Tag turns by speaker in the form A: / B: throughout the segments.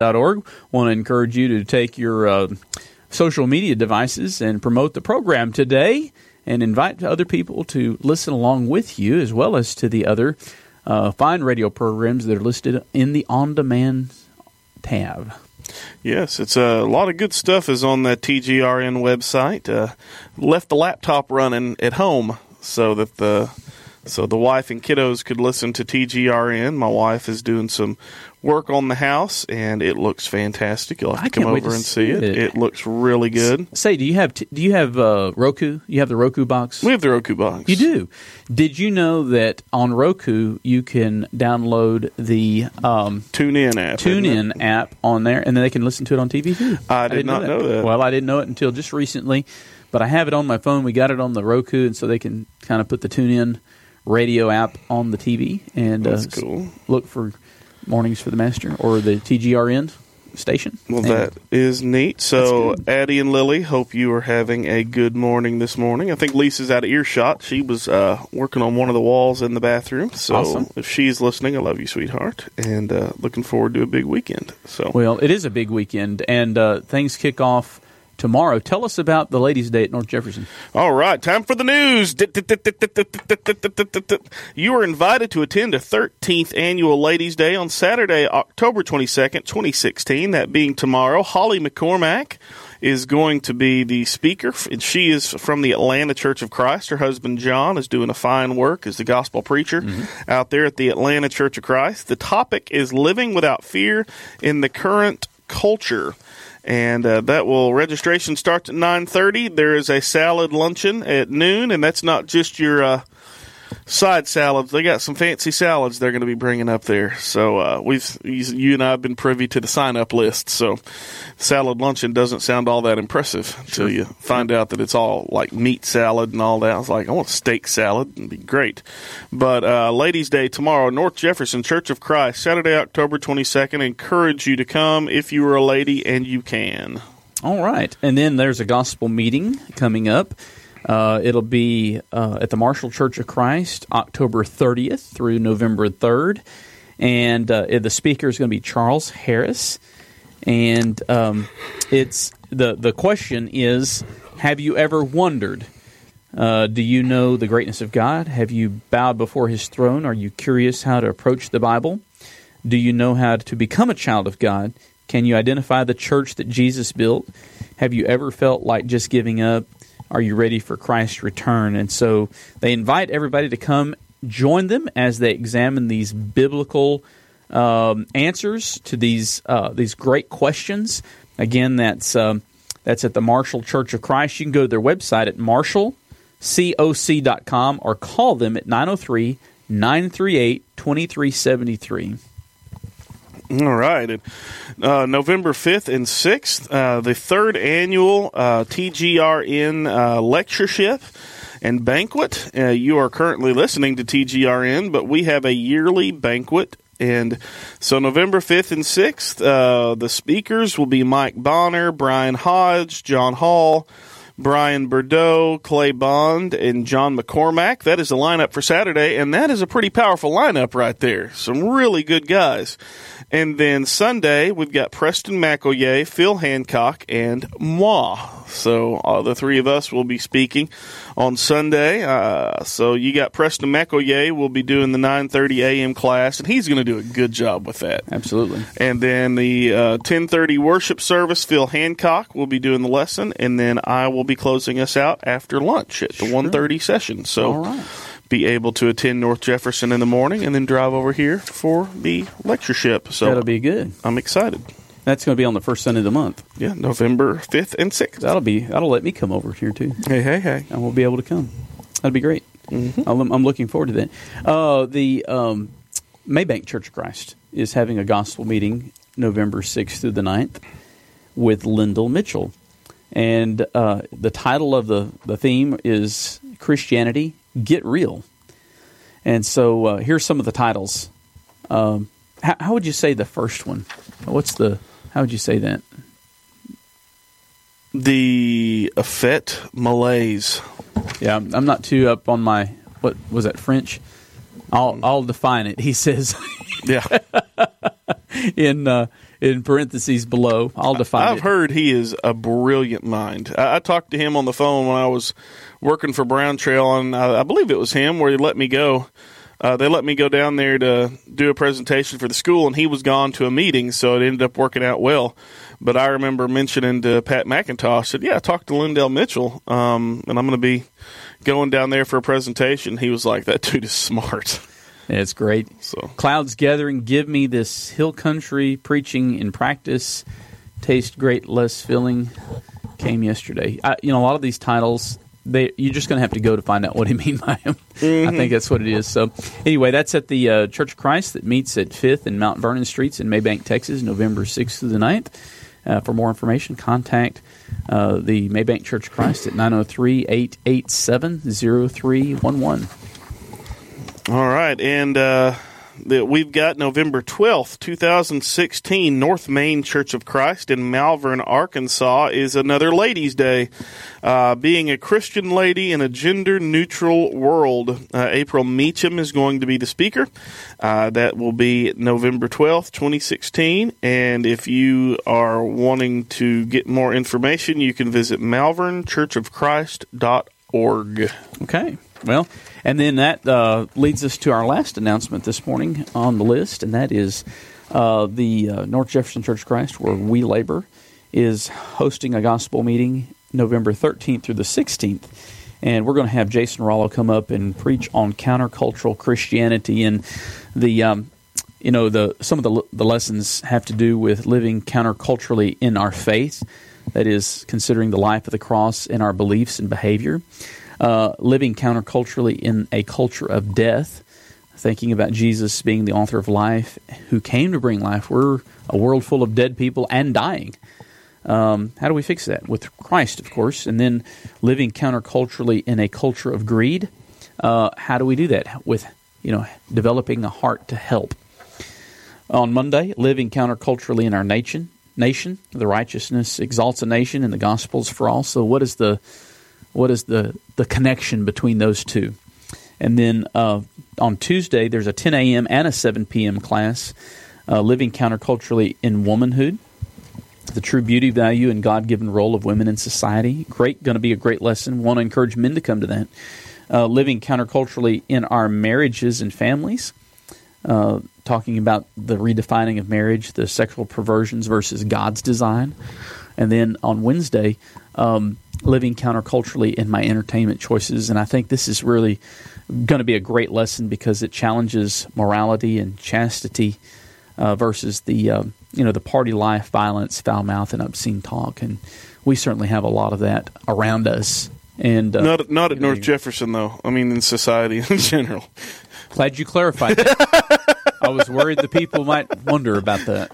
A: .org. Want to encourage you to take your social media devices and promote the program today and invite other people to listen along with you, as well as to the other fine radio programs that are listed in the on-demand tab.
B: Yes, it's a lot of good stuff is on that TGRN website. Left the laptop running at home so that the wife and kiddos could listen to TGRN. My wife is doing some work on the house, and it looks fantastic. You'll have to come over and see it. It looks really good.
A: Say, do you have Roku? You have the Roku box?
B: We have the Roku box.
A: You do. Did you know that on Roku you can download the TuneIn app on there, and then they can listen to it on TV too?
B: I did not know that.
A: Well, I didn't know it until just recently, but I have it on my phone. We got it on the Roku, and so they can kind of put the TuneIn radio app on the TV and
B: that's cool.
A: Look for Mornings for the Master or the TGRN station.
B: Well, that is neat. So, Addie and Lily, hope you are having a good morning this morning. I think Lisa's out of earshot. She was working on one of the walls in the bathroom. So,
A: awesome.
B: If she's listening, I love you, sweetheart, and looking forward to a big weekend. So,
A: well, it is a big weekend, and things kick off tomorrow. Tell us about the Ladies' Day at North Jefferson.
B: All right, time for the news. You are invited to attend a 13th Annual Ladies' Day on Saturday, October 22nd, 2016, that being tomorrow. Holly McCormack is going to be the speaker, and she is from the Atlanta Church of Christ. Her husband, John, is doing a fine work as the gospel preacher out there at the Atlanta Church of Christ. The topic is living without fear in the current culture. And registration starts at 9:30. There is a salad luncheon at noon, and that's not just your side salads. They got some fancy salads they're going to be bringing up there. So you and I have been privy to the sign-up list. So salad luncheon doesn't sound all that impressive until you find out that it's all like meat salad and all that. I was like, I want steak salad. It'd be great. But Ladies' Day tomorrow, North Jefferson Church of Christ, Saturday, October 22nd. Encourage you to come if you are a lady and you can.
A: All right. And then there's a gospel meeting coming up. It'll be at the Marshall Church of Christ, October 30th through November 3rd. And the speaker is going to be Charles Harris. And it's the question is, have you ever wondered, do you know the greatness of God? Have you bowed before His throne? Are you curious how to approach the Bible? Do you know how to become a child of God? Can you identify the church that Jesus built? Have you ever felt like just giving up? Are you ready for Christ's return? And so they invite everybody to come join them as they examine these biblical answers to these great questions. Again, that's at the Marshall Church of Christ. You can go to their website at marshallcoc.com or call them at 903-938-2373.
B: All right. November 5th and 6th, the third annual TGRN lectureship and banquet. You are currently listening to TGRN, but we have a yearly banquet. And so November 5th and 6th, the speakers will be Mike Bonner, Brian Hodge, John Hall, Brian Bordeaux, Clay Bond, and John McCormack. That is the lineup for Saturday, and that is a pretty powerful lineup right there. Some really good guys. And then Sunday, we've got Preston McElroy, Phil Hancock, and moi. So the three of us will be speaking on Sunday. So you got Preston McElroy will be doing the 9:30 a.m. class, and he's going to do a good job with that.
A: Absolutely.
B: And then the 10:30 worship service, Phil Hancock will be doing the lesson, and then I will be closing us out after lunch at the 1:30 session. So
A: all right.
B: Be able to attend North Jefferson in the morning and then drive over here for the lectureship. So
A: that'll be good.
B: I'm excited.
A: That's going to be on the first Sunday of the month.
B: Yeah, November 5th and 6th.
A: That'll let me come over here too.
B: Hey.
A: I will be able to come. That'd be great. Mm-hmm. I'm looking forward to that. The Maybank Church of Christ is having a gospel meeting November 6th through the 9th with Lyndall Mitchell. And the title of the theme is Christianity, Get Real. And so here's some of the titles. How would you say the first one? How would you say that?
B: The Effete Malaise.
A: Yeah, I'm not too up on my, what was that, French? I'll define it. He says,
B: yeah,
A: in in parentheses below. I'll define it.
B: I've heard he is a brilliant mind. I talked to him on the phone when I was working for Brown Trail, and I believe it was him where he let me go. They let me go down there to do a presentation for the school, and he was gone to a meeting, so it ended up working out well. But I remember mentioning to Pat McIntosh, said, I talked to Lindell Mitchell, and I'm going to be going down there for a presentation. He was like, that dude is smart.
A: It's great.
B: So
A: Clouds gathering, give me this hill country preaching in practice. Taste great, less filling. Came yesterday. A lot of these titles, you're just going to have to go to find out what he mean by them. Mm-hmm. I think that's what it is. So anyway, that's at the Church of Christ that meets at 5th and Mount Vernon Streets in Maybank, Texas, November 6th through the 9th. For more information, contact the Maybank Church of Christ at 903-887-0311.
B: All right, and we've got November 12th, 2016, North Main Church of Christ in Malvern, Arkansas, is another Ladies' Day. Being a Christian lady in a gender-neutral world, April Meacham is going to be the speaker. That will be November 12th, 2016, and if you are wanting to get more information, you can visit malvernchurchofchrist.org.
A: Okay, well, and then that leads us to our last announcement this morning on the list, and that is the North Jefferson Church of Christ, where we labor, is hosting a gospel meeting November 13th through the 16th. And we're going to have Jason Rollo come up and preach on countercultural Christianity. And some of the lessons have to do with living counterculturally in our faith, that is, considering the life of the cross in our beliefs and behavior. Living counterculturally in a culture of death, thinking about Jesus being the author of life, who came to bring life. We're a world full of dead people and dying. How do we fix that? With Christ, of course. And then living counterculturally in a culture of greed. How do we do that? With developing a heart to help. On Monday, living counterculturally in our nation. The righteousness exalts a nation, and the gospel's for all. So what is the connection between those two? And then on Tuesday, there's a 10 a.m. and a 7 p.m. class, living counterculturally in womanhood, the true beauty, value, and God-given role of women in society. Going to be a great lesson. Want to encourage men to come to that. Living counterculturally in our marriages and families, talking about the redefining of marriage, the sexual perversions versus God's design. And then on Wednesday, living counterculturally in my entertainment choices. And I think this is really going to be a great lesson because it challenges morality and chastity versus the party life, violence, foul mouth, and obscene talk. And we certainly have a lot of that around us. And
B: not at North Jefferson, though. I mean, in society in general.
A: Glad you clarified that. I was worried the people might wonder about that.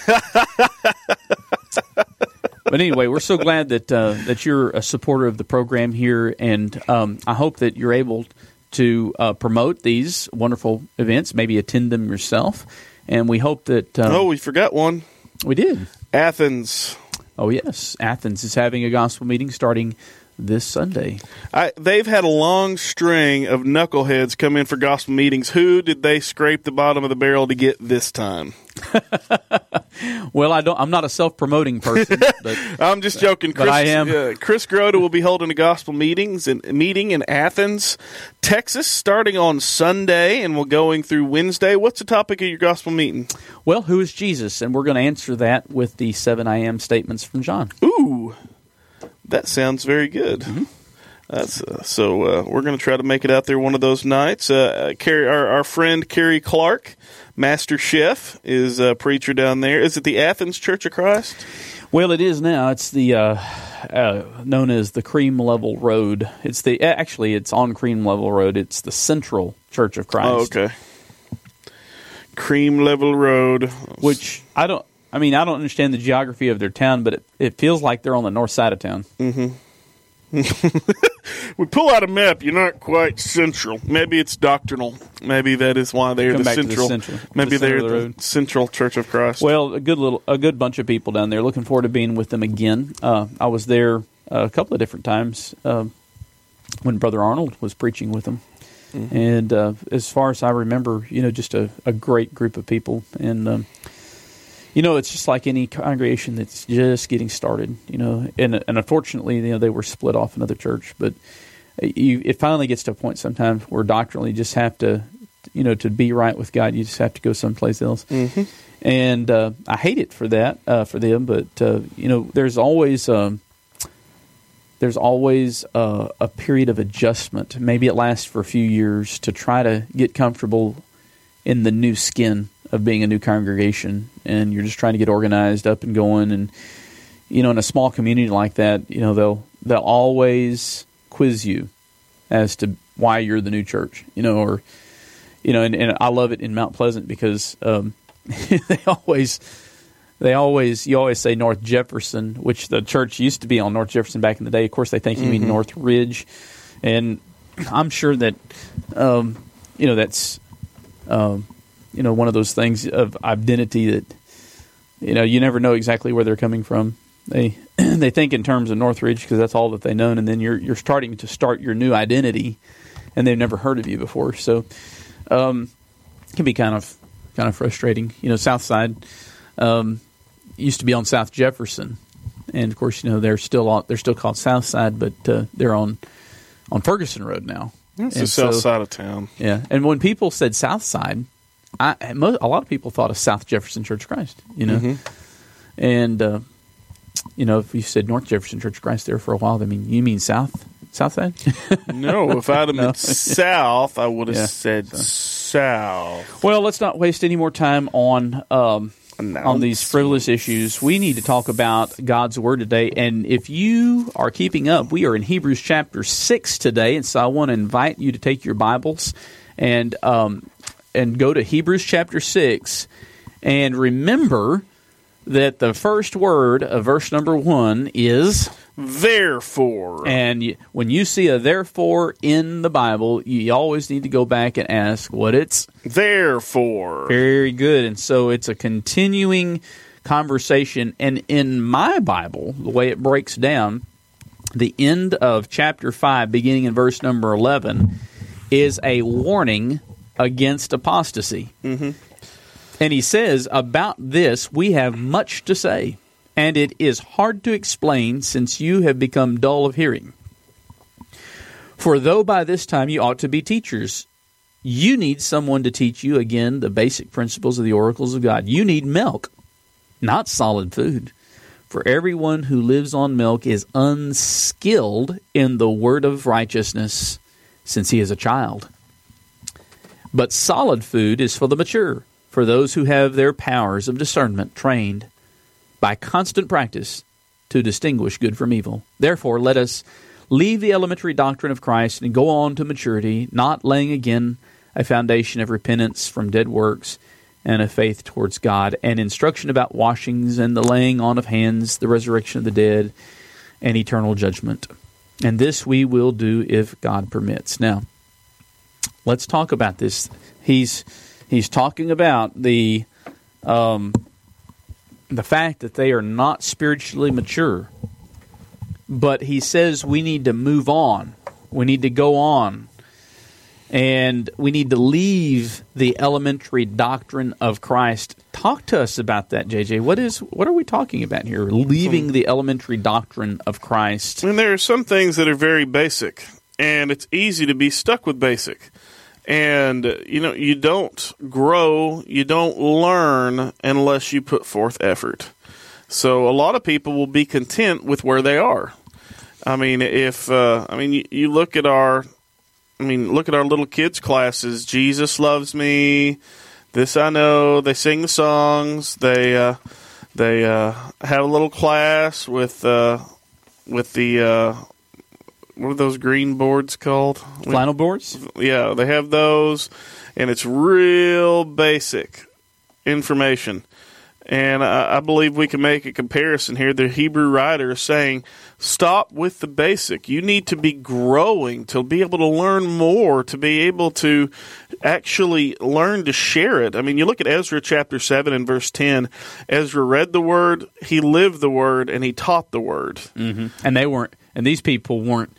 A: But anyway, we're so glad that you're a supporter of the program here, and I hope that you're able to promote these wonderful events, maybe attend them yourself, and we hope that...
B: we forgot one.
A: We did.
B: Athens.
A: Oh, yes. Athens is having a gospel meeting starting this Sunday.
B: They've had a long string of knuckleheads come in for gospel meetings. Who did they scrape the bottom of the barrel to get this time?
A: Well, I'm not a self-promoting person. But,
B: I'm just joking.
A: But I am.
B: Chris Grota will be holding a gospel meeting in Athens, Texas, starting on Sunday, and we're going through Wednesday. What's the topic of your gospel meeting?
A: Well, who is Jesus? And we're going to answer that with the 7 a.m. statements from John.
B: Ooh, that sounds very good. Mm-hmm. We're going to try to make it out there one of those nights. Our friend Kerry Clark, Master Chef, is a preacher down there. Is it the Athens Church of Christ?
A: Well, it is now. It's the known as the Cream Level Road. It's on Cream Level Road. It's the Central Church of Christ.
B: Oh, okay. Cream Level Road,
A: which I don't understand the geography of their town, but it feels like they're on the north side of town.
B: Mm-hmm. We pull out a map. You're not quite central. Maybe it's doctrinal. Maybe that is why they're the central. Maybe they're the Central Church of Christ.
A: Well, a good bunch of people down there. Looking forward to being with them again. I was there a couple of different times when Brother Arnold was preaching with them, mm-hmm. And as far as I remember, just a great group of people. And It's just like any congregation that's just getting started, and unfortunately, they were split off another church, but it finally gets to a point sometimes where doctrinally you just have to, to be right with God, you just have to go someplace else.
B: Mm-hmm.
A: And I hate it for that, for them, but, there's always a period of adjustment. Maybe it lasts for a few years to try to get comfortable in the new skin of being a new congregation, and you're just trying to get organized, up and going. And in a small community like that, they'll always quiz you as to why you're the new church, and I love it in Mount Pleasant because you always say North Jefferson, which the church used to be on North Jefferson back in the day. Of course, they think you mean North Ridge, and I'm sure that that's one of those things of identity that you never know exactly where they're coming from. They think in terms of Northridge because that's all that they know, and then you're starting to start your new identity, and they've never heard of you before. So it can be kind of frustrating. Southside used to be on South Jefferson, and of course they're still called Southside, but they're on Ferguson Road now.
B: That's the south side of town.
A: Yeah, and when people said Southside, a lot of people thought of South Jefferson Church of Christ. And if you said North Jefferson Church of Christ there for a while, you mean Southside?
B: No, if I'd have meant south, I would have said south.
A: Well, let's not waste any more time on these frivolous issues. We need to talk about God's Word today. And if you are keeping up, we are in Hebrews chapter 6 today. And so I want to invite you to take your Bibles and go to Hebrews chapter 6. And remember that the first word of verse number 1 is
B: therefore.
A: And when you see a therefore in the Bible, you always need to go back and ask what it's
B: there for.
A: Very good. And so it's a continuing conversation. And in my Bible, the way it breaks down, the end of chapter 5, beginning in verse number 11, is a warning against apostasy.
B: Mm-hmm.
A: And he says, about this we have much to say, and it is hard to explain since you have become dull of hearing. For though by this time you ought to be teachers, you need someone to teach you again the basic principles of the oracles of God. You need milk, not solid food. For everyone who lives on milk is unskilled in the word of righteousness, since he is a child. But solid food is for the mature, for those who have their powers of discernment trained by constant practice to distinguish good from evil. Therefore, let us leave the elementary doctrine of Christ and go on to maturity, not laying again a foundation of repentance from dead works and of faith towards God, and instruction about washings and the laying on of hands, the resurrection of the dead, and eternal judgment. And this we will do if God permits. Now, let's talk about this. He's talking about the fact that they are not spiritually mature. But he says we need to move on. We need to go on. And we need to leave the elementary doctrine of Christ. Talk to us about that, JJ. What are we talking about here? Leaving the elementary doctrine of Christ.
B: And there are some things that are very basic, and it's easy to be stuck with basic. And, you don't grow, you don't learn unless you put forth effort. So a lot of people will be content with where they are. You look at our little kids' classes. Jesus loves me. This I know. They sing the songs. They have a little class with the what are those green boards called?
A: Flannel boards?
B: Yeah, they have those, and it's real basic information. And I believe we can make a comparison here. The Hebrew writer is saying, stop with the basic. You need to be growing to be able to learn more, to be able to actually learn to share it. You look at Ezra chapter 7 and verse 10. Ezra read the word, he lived the word, and he taught the word.
A: Mm-hmm. And these people weren't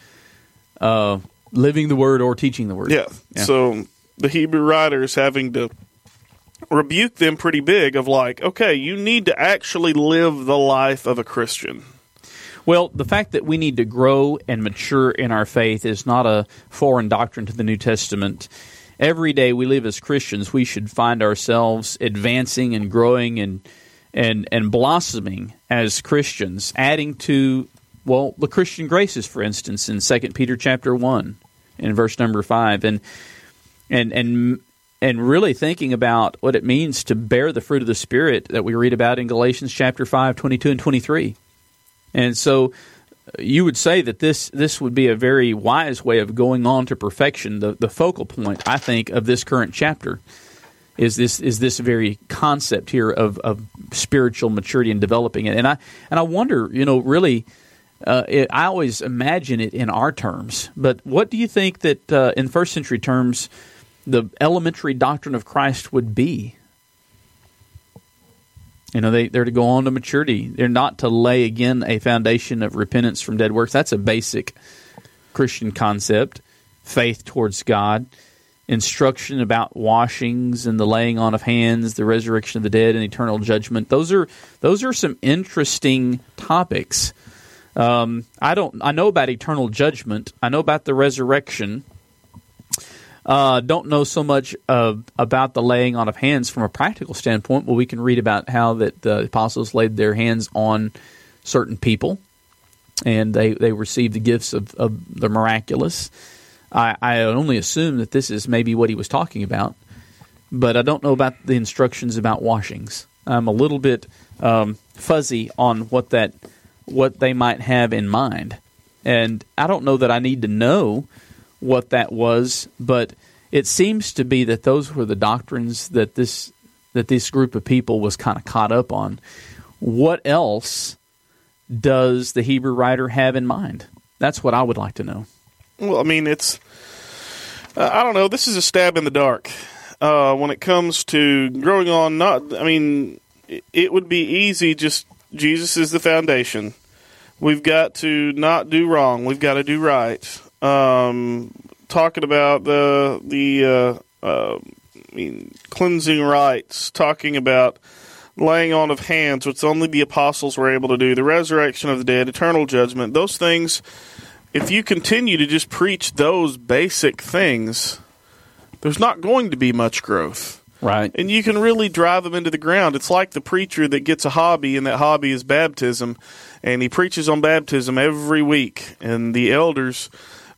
A: living the word or teaching the word.
B: Yeah. So the Hebrew writer is having to rebuke them pretty big of like, okay, you need to actually live the life of a Christian.
A: Well, the fact that we need to grow and mature in our faith is not a foreign doctrine to the New Testament. Every day we live as Christians, we should find ourselves advancing and growing and blossoming as Christians, adding to, well, the Christian graces, for instance, in 2 Peter chapter 1, in verse number 5, and really thinking about what it means to bear the fruit of the Spirit that we read about in Galatians chapter 5, 22 and 23. And so you would say that this would be a very wise way of going on to perfection. The focal point, I think, of this current chapter is this very concept here of spiritual maturity and developing it. And I wonder, really, I always imagine it in our terms. But what do you think that in first century terms the elementary doctrine of Christ would be? They're to go on to maturity. They're not to lay again a foundation of repentance from dead works. That's a basic Christian concept. Faith towards God, instruction about washings and the laying on of hands, the resurrection of the dead, and eternal judgment. Those are some interesting topics. I know about eternal judgment. I know about the resurrection. Don't know so much about the laying on of hands from a practical standpoint. Well, we can read about how that the apostles laid their hands on certain people, and they received the gifts of the miraculous. I only assume that this is maybe what he was talking about, but I don't know about the instructions about washings. I'm a little bit fuzzy on what they might have in mind, and I don't know that I need to know what that was, but it seems to be that those were the doctrines that this group of people was kind of caught up on. What else does the Hebrew writer have in mind? That's what I would like to know.
B: Well, I mean, it's I don't know. This is a stab in the dark when it comes to growing on. It would be easy. Just Jesus is the foundation. We've got to not do wrong. We've got to do right. Talking about the cleansing rites, talking about laying on of hands, which only the apostles were able to do, the resurrection of the dead, eternal judgment, those things, if you continue to just preach those basic things, there's not going to be much growth.
A: Right.
B: And you can really drive them into the ground. It's like the preacher that gets a hobby, and that hobby is baptism, and he preaches on baptism every week, and the elders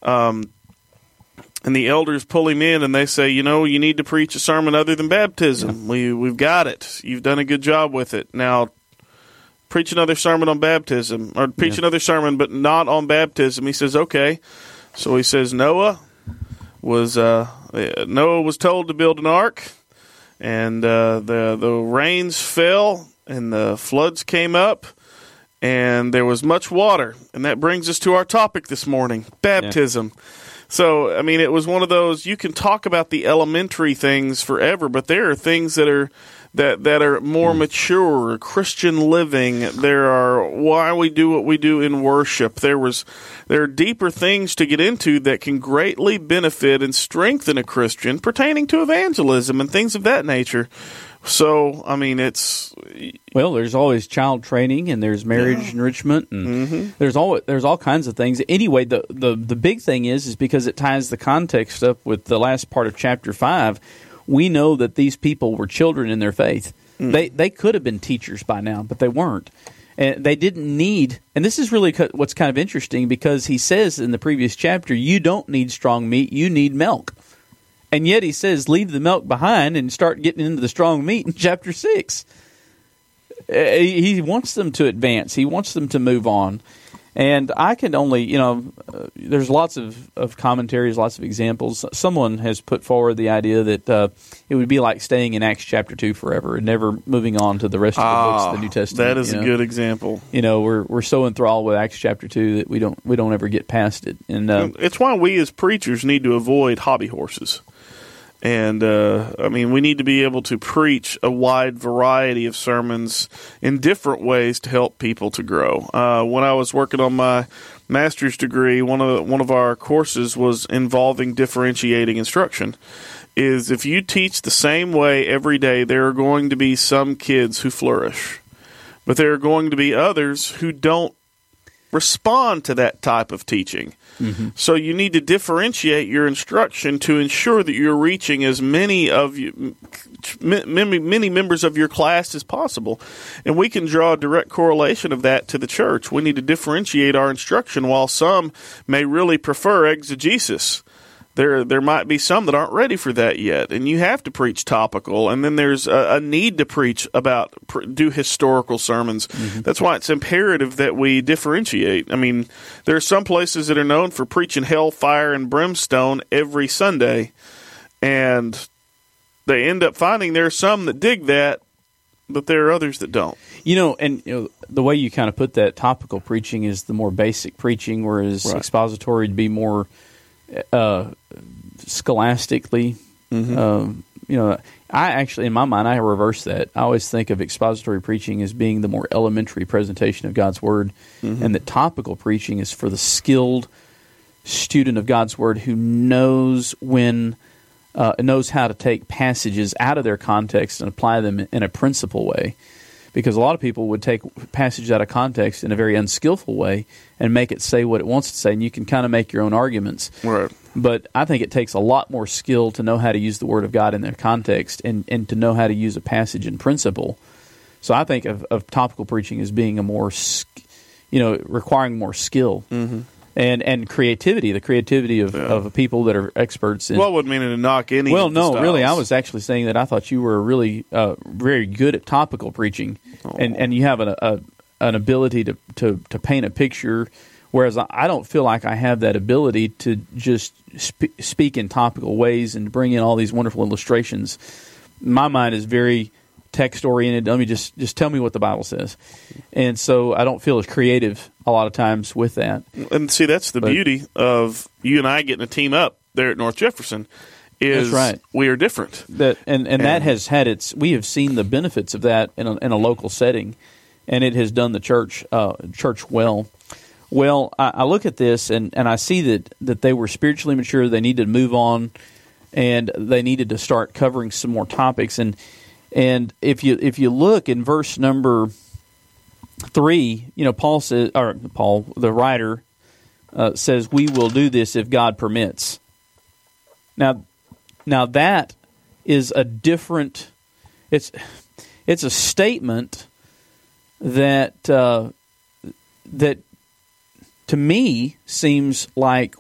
B: pull him in and they say, you need to preach a sermon other than baptism. Yeah. We've got it. You've done a good job with it. Now, preach another sermon on baptism, or preach another sermon but not on baptism. He says, okay. So he says Noah was told to build an ark, and the rains fell and the floods came up, and there was much water. And that brings us to our topic this morning, baptism. Yeah. So, it was one of those, you can talk about the elementary things forever, but there are things that are more mature, Christian living. There are why we do what we do in worship. There are deeper things to get into that can greatly benefit and strengthen a Christian pertaining to evangelism and things of that nature. So, it's...
A: Well, there's always child training, and there's marriage enrichment, and there's all kinds of things. Anyway, the big thing is because it ties the context up with the last part of chapter 5, we know that these people were children in their faith. They could have been teachers by now, but they weren't. And they didn't need, and this is really what's kind of interesting, because he says in the previous chapter, you don't need strong meat, you need milk. And yet he says, leave the milk behind and start getting into the strong meat in chapter 6. He wants them to advance. He wants them to move on. And I can only, there's lots of commentaries, lots of examples. Someone has put forward the idea that it would be like staying in Acts chapter 2 forever and never moving on to the rest of the books of the New Testament.
B: That is a good example.
A: We're so enthralled with Acts chapter 2 that we don't ever get past it. And
B: it's why we as preachers need to avoid hobby horses. And, we need to be able to preach a wide variety of sermons in different ways to help people to grow. When I was working on my master's degree, one of our courses was involving differentiating instruction. Is if you teach the same way every day, there are going to be some kids who flourish. But there are going to be others who don't respond to that type of teaching. Mm-hmm. So you need to differentiate your instruction to ensure that you're reaching as many members of your class as possible. And we can draw a direct correlation of that to the church. We need to differentiate our instruction. While some may really prefer exegesis, there might be some that aren't ready for that yet, and you have to preach topical. And then there's a need to preach do historical sermons. Mm-hmm. That's why it's imperative that we differentiate. I mean, there are some places that are known for preaching hell, fire, and brimstone every Sunday, and they end up finding there are some that dig that, but there are others that don't.
A: The way you kind of put that, topical preaching is the more basic preaching, whereas expository would be more scholastically. Mm-hmm. I actually, in my mind, I reverse that. I always think of expository preaching as being the more elementary presentation of God's Word, mm-hmm. and that topical preaching is for the skilled student of God's Word who knows knows how to take passages out of their context and apply them in a principle way. Because a lot of people would take passages out of context in a very unskillful way and make it say what it wants to say, and you can kind of make your own arguments.
B: Right.
A: But I think it takes a lot more skill to know how to use the Word of God in their context and to know how to use a passage in principle. So I think of topical preaching as being a more, requiring more skill. Mm-hmm. And creativity, the creativity of people that are experts.
B: Well, I wouldn't mean to knock any.
A: Well,
B: of the
A: no,
B: styles.
A: really, I was actually saying that I thought you were really very good at topical preaching, and you have an ability to paint a picture, whereas I don't feel like I have that ability to just speak in topical ways and bring in all these wonderful illustrations. My mind is very text-oriented. Let me just tell me what the Bible says. And so I don't feel as creative a lot of times with that.
B: And see, that's the beauty of you and I getting a team up there at North Jefferson is we are different.
A: That has had we have seen the benefits of that in a local setting, and it has done the church well. Well, I look at this and I see that they were spiritually mature, they needed to move on, and they needed to start covering some more topics. And if you look in verse number 3, Paul says, or Paul, the writer, says, "We will do this if God permits." Now that is a different. It's a statement that that to me seems like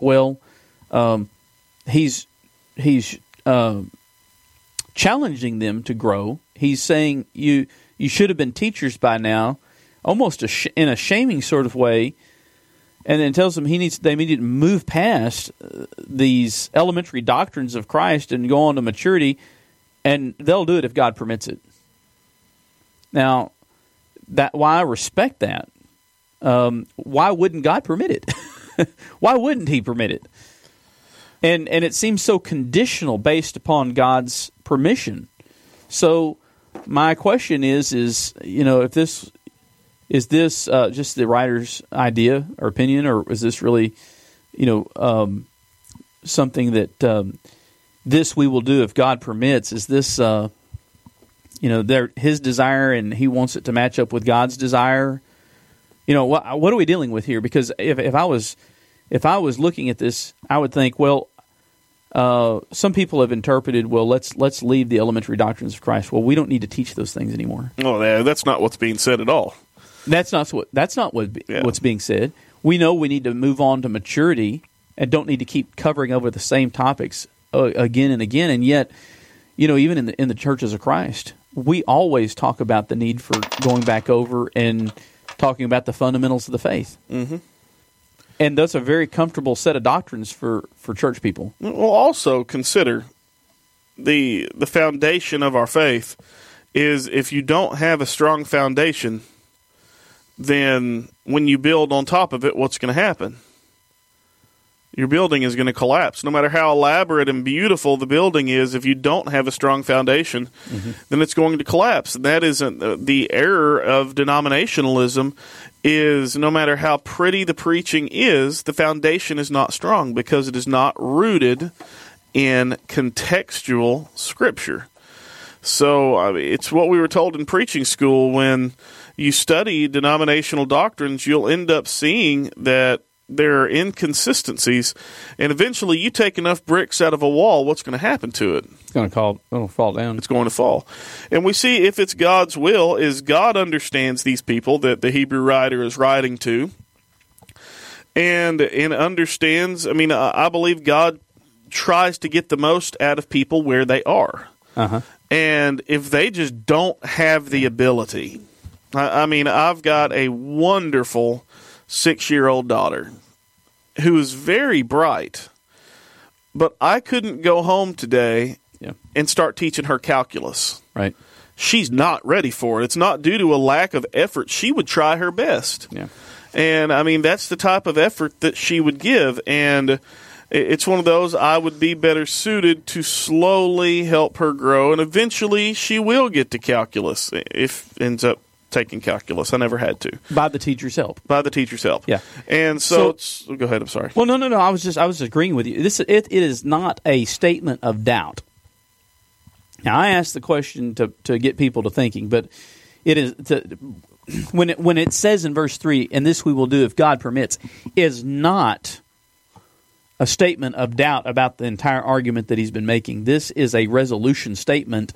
A: he's challenging them to grow. He's saying you should have been teachers by now, almost in a shaming sort of way, and then tells them they need to move past these elementary doctrines of Christ and go on to maturity, and they'll do it if God permits it. Now, why I respect that. Why wouldn't God permit it? Why wouldn't He permit it? And it seems so conditional based upon God's permission. So my question is if this is just the writer's idea or opinion, or is this really something that this we will do if God permits? Is this his desire and he wants it to match up with God's desire? What are we dealing with here? Because if I was looking at this, I would think, some people have interpreted, let's leave the elementary doctrines of Christ. Well, we don't need to teach those things anymore.
B: Oh, that's not what's being said at all.
A: That's not what's being said. We know we need to move on to maturity and don't need to keep covering over the same topics again and again. And yet, even in the churches of Christ, we always talk about the need for going back over and talking about the fundamentals of the faith. Mm-hmm. And that's a very comfortable set of doctrines for church people.
B: Well, also consider the foundation of our faith is if you don't have a strong foundation, then when you build on top of it, what's going to happen? your building is going to collapse. No matter how elaborate and beautiful the building is, if you don't have a strong foundation, then it's going to collapse. And that isn't the error of denominationalism. Is no matter how pretty the preaching is, the foundation is not strong because it is not rooted in contextual Scripture. So it's what we were told in preaching school. When you study denominational doctrines, you'll end up seeing that there are inconsistencies, and eventually you take enough bricks out of a wall, what's going to happen to it?
A: It'll fall down.
B: It's going to fall. And we see if it's God's will, is God understands these people that the Hebrew writer is writing to, and understands, I believe God tries to get the most out of people where they are. And if they just don't have the ability, I've got a wonderful 6-year-old daughter who is very bright, but I couldn't go home today and start teaching her calculus.
A: Right.
B: She's not ready for it. It's not due to a lack of effort. She would try her best.
A: Yeah.
B: And, that's the type of effort that she would give. And it's one of those, I would be better suited to slowly help her grow, and eventually she will get to calculus if it ends up taking calculus. I never had to.
A: By the teacher's help.
B: By the teacher's help.
A: Yeah.
B: And so go ahead, I'm sorry.
A: Well, no. I was just agreeing with you. It is not a statement of doubt. Now, I asked the question to get people to thinking, but it is when it says in verse 3, and this we will do if God permits, is not a statement of doubt about the entire argument that he's been making. This is a resolution statement,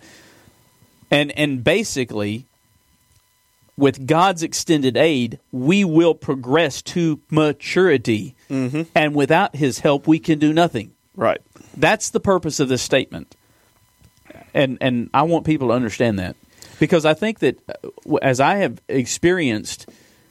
A: and basically, with God's extended aid, we will progress to maturity. And without His help, we can do nothing.
B: Right.
A: That's the purpose of this statement. And I want people to understand that. Because I think that, as I have experienced,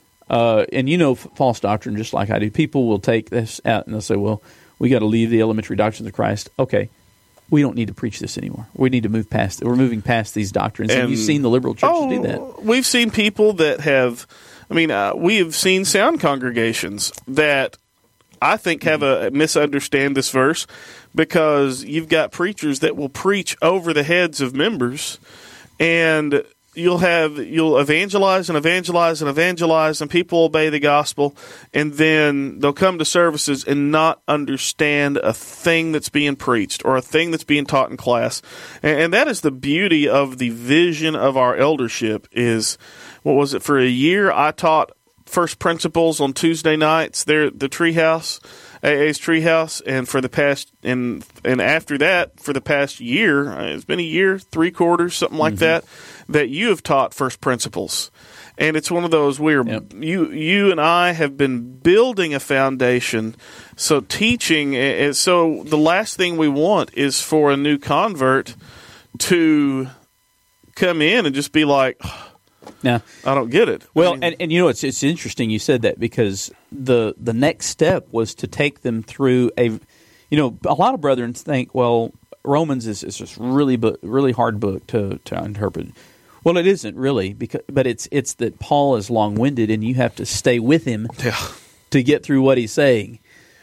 A: and false doctrine just like I do, people will take this out and they'll say, well, we got to leave the elementary doctrines of Christ. Okay. We don't need to preach this anymore. We need to move past it. We're moving past these doctrines. And you've seen the liberal churches do that.
B: We've seen people that have, we have seen sound congregations that I think have misunderstand this verse, because you've got preachers that will preach over the heads of members, and you'll evangelize and evangelize and evangelize, and people obey the gospel, and then they'll come to services and not understand a thing that's being preached or a thing that's being taught in class. And that is the beauty of the vision of our eldership. Is, what was it, for a year I taught First Principles on Tuesday nights there at the Treehouse, AA's Treehouse, and for the past and after that, for the past year, it's been a year, 3/4, something like that you have taught First Principles. And it's one of those where you and I have been building a foundation. So teaching, so the last thing we want is for a new convert to come in and just be like,
A: now, I
B: don't get it.
A: Well, and it's interesting you said that, because the next step was to take them through a lot of brethren think, well, Romans is just really hard book to interpret. Well, it isn't really, but it's that Paul is long-winded, and you have to stay with him to get through what he's saying.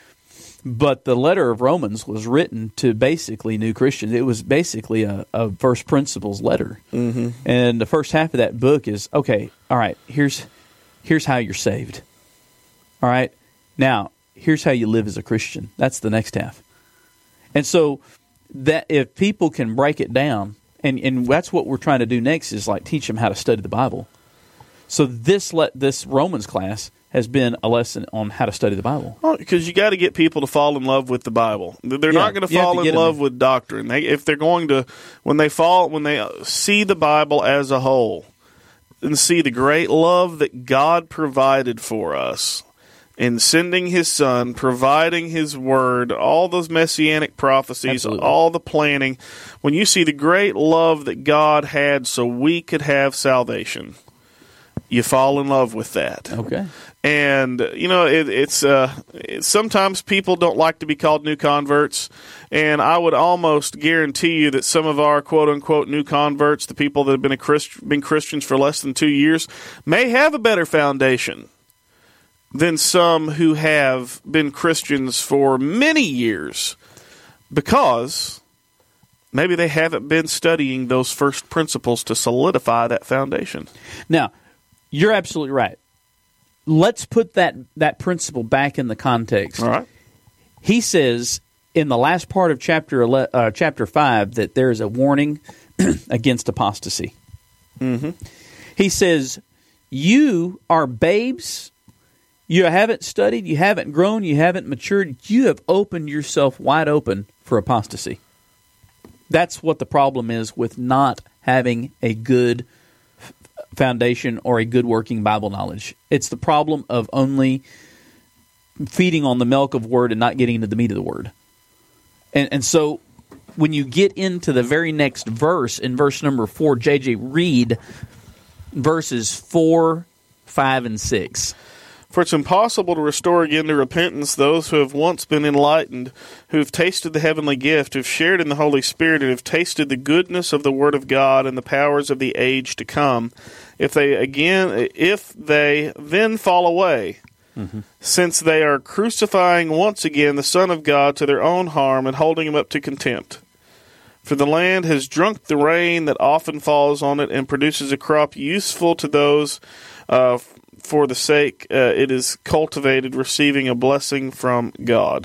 A: But the letter of Romans was written to basically new Christians. It was basically a first principles letter. And the first half of that book is, okay, all right, here's how you're saved. All right, now here's how you live as a Christian. That's the next half. And so that if people can break it down, and that's what we're trying to do next, is like teach them how to study the Bible. So this Romans class has been a lesson on how to study the Bible.
B: Well, because you got to get people to fall in love with the Bible. They're not going to fall in love with doctrine. If they're going to, when they see the Bible as a whole and see the great love that God provided for us in sending His Son, providing His Word, all those messianic prophecies, all the planning, when you see the great love that God had so we could have salvation, you fall in love with that.
A: Okay.
B: And, it's sometimes people don't like to be called new converts, and I would almost guarantee you that some of our quote-unquote new converts, the people that have been Christians for less than 2 years, may have a better foundation than some who have been Christians for many years, because maybe they haven't been studying those first principles to solidify that foundation.
A: Now, you're absolutely right. Let's put that principle back in the context.
B: All right.
A: He says in the last part of chapter 5 that there is a warning against apostasy.
B: Mm-hmm.
A: He says, you are babes. You haven't studied. You haven't grown. You haven't matured. You have opened yourself wide open for apostasy. That's what the problem is with not having a good foundation or a good working Bible knowledge. It's the problem of only feeding on the milk of word and not getting into the meat of the word. And so when you get into the very next verse, in verse number 4, J.J., read verses 4, 5, and 6.
B: For it's impossible to restore again to repentance those who have once been enlightened, who have tasted the heavenly gift, who have shared in the Holy Spirit, and have tasted the goodness of the Word of God and the powers of the age to come, if they then fall away, since they are crucifying once again the Son of God to their own harm and holding him up to contempt. For the land has drunk the rain that often falls on it and produces a crop useful to those for the sake it is cultivated, receiving a blessing from God.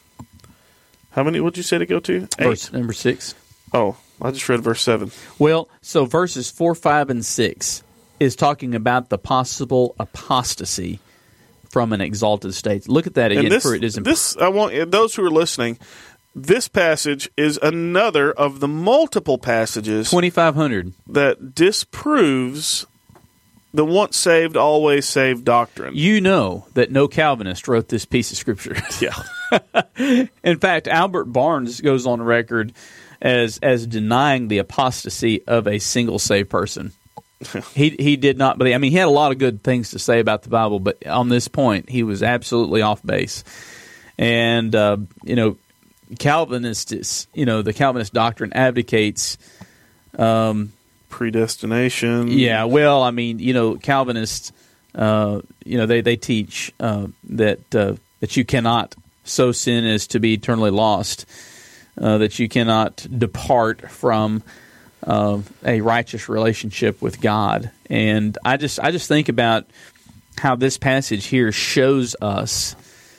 B: How many would you say to go to? 8.
A: Verse number 6.
B: Oh, I just read verse 7.
A: Well, so verses 4, 5, and 6 is talking about the possible apostasy from an exalted state. Look at that again.
B: I want those who are listening. This passage is another of the multiple passages
A: 2,500
B: that disproves the once saved, always saved doctrine.
A: You know that no Calvinist wrote this piece of scripture.
B: Yeah.
A: In fact, Albert Barnes goes on record as denying the apostasy of a single saved person. He did not believe. I mean, he had a lot of good things to say about the Bible, but on this point, he was absolutely off base. And Calvinists, the Calvinist doctrine advocates
B: predestination.
A: Yeah, well, I mean, Calvinists, they teach that you cannot so sin as to be eternally lost, that you cannot depart from a righteous relationship with God. And I just think about how this passage here shows us.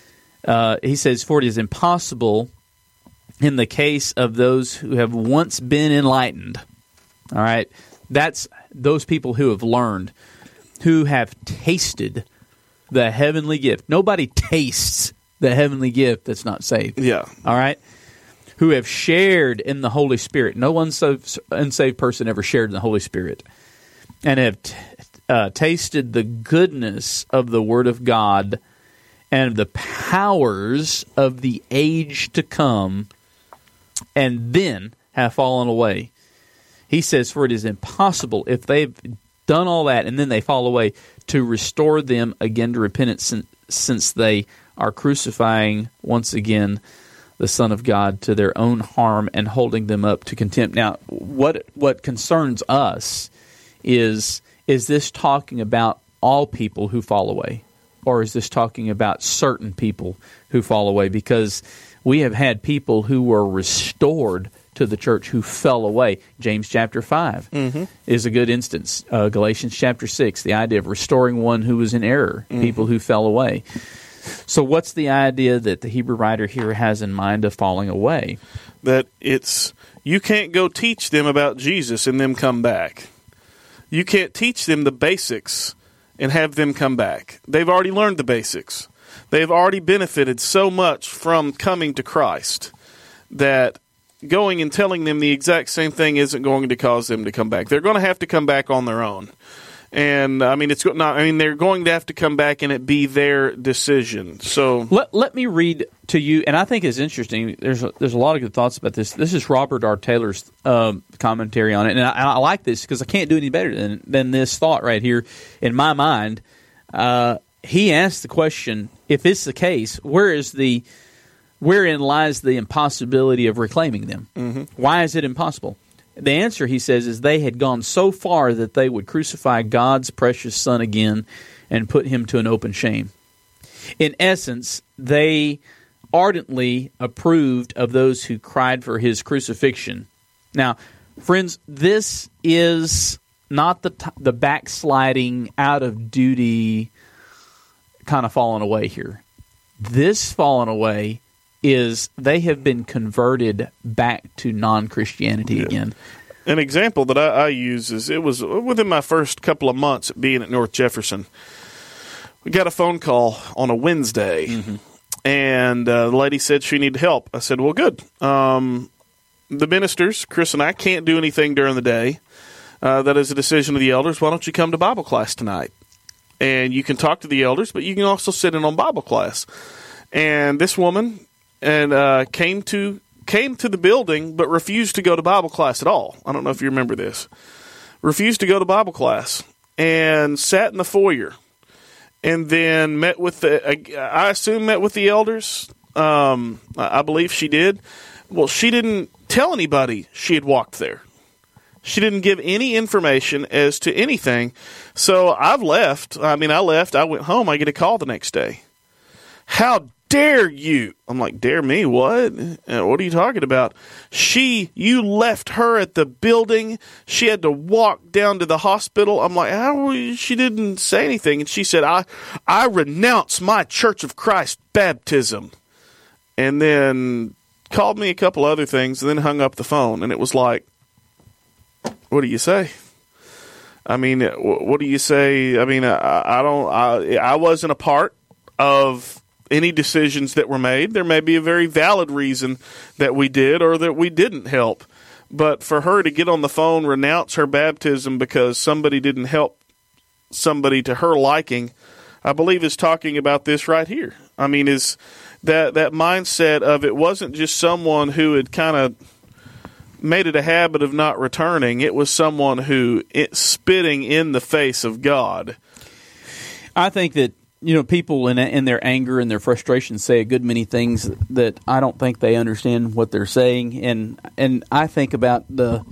A: He says, "For it is impossible in the case of those who have once been enlightened." All right, that's those people who have learned, who have tasted the heavenly gift. Nobody tastes the heavenly gift that's not saved.
B: Yeah.
A: All right? Who have shared in the Holy Spirit. No unsaved person ever shared in the Holy Spirit. And have tasted the goodness of the Word of God and the powers of the age to come, and then have fallen away. He says, for it is impossible, if they've done all that and then they fall away, to restore them again to repentance, since they are crucifying once again the Son of God to their own harm and holding them up to contempt. Now, what concerns us is this talking about all people who fall away? Or is this talking about certain people who fall away? Because we have had people who were restored to the church who fell away. James chapter 5 is a good instance. Galatians chapter 6, the idea of restoring one who was in error, people who fell away. So what's the idea that the Hebrew writer here has in mind of falling away?
B: That you can't go teach them about Jesus and them come back. You can't teach them the basics and have them come back. They've already learned the basics. They've already benefited so much from coming to Christ that going and telling them the exact same thing isn't going to cause them to come back. They're going to have to come back on their own. And they're going to have to come back and it be their decision. So
A: let me read to you, and I think it's interesting. There's a lot of good thoughts about this. This is Robert R. Taylor's commentary on it, and I like this because I can't do any better than this thought right here in my mind. He asked the question: if it's the case, wherein lies the impossibility of reclaiming them? Mm-hmm. Why is it impossible? The answer, he says, is they had gone so far that they would crucify God's precious Son again and put him to an open shame. In essence, they ardently approved of those who cried for his crucifixion. Now, friends, this is not the backsliding, out of duty kind of falling away here. This falling away is they have been converted back to non-Christianity again.
B: An example that I use is, it was within my first couple of months being at North Jefferson. We got a phone call on a Wednesday, and the lady said she needed help. I said, well, good. The ministers, Chris and I, can't do anything during the day. That is a decision of the elders. Why don't you come to Bible class tonight? And you can talk to the elders, but you can also sit in on Bible class. And this woman came to the building, but refused to go to Bible class at all. I don't know if you remember this. Refused to go to Bible class and sat in the foyer, and then met with the elders. I believe she did. Well, she didn't tell anybody she had walked there. She didn't give any information as to anything. So I've left. I left. I went home. I get a call the next day. How dare you? I'm like, dare me? What? What are you talking about? You left her at the building. She had to walk down to the hospital. I'm like, how? She didn't say anything. And she said, I renounce my Church of Christ baptism. And then called me a couple other things and then hung up the phone. And it was like, what do you say? I mean, what do you say? I mean, I wasn't a part of any decisions that were made. There may be a very valid reason that we did or that we didn't help. But for her to get on the phone, renounce her baptism because somebody didn't help somebody to her liking, I believe is talking about this right here. I mean, is that mindset of, it wasn't just someone who had kind of made it a habit of not returning. It was someone who spitting in the face of God.
A: I think that, people in their anger and their frustration say a good many things that I don't think they understand what they're saying. And I think about the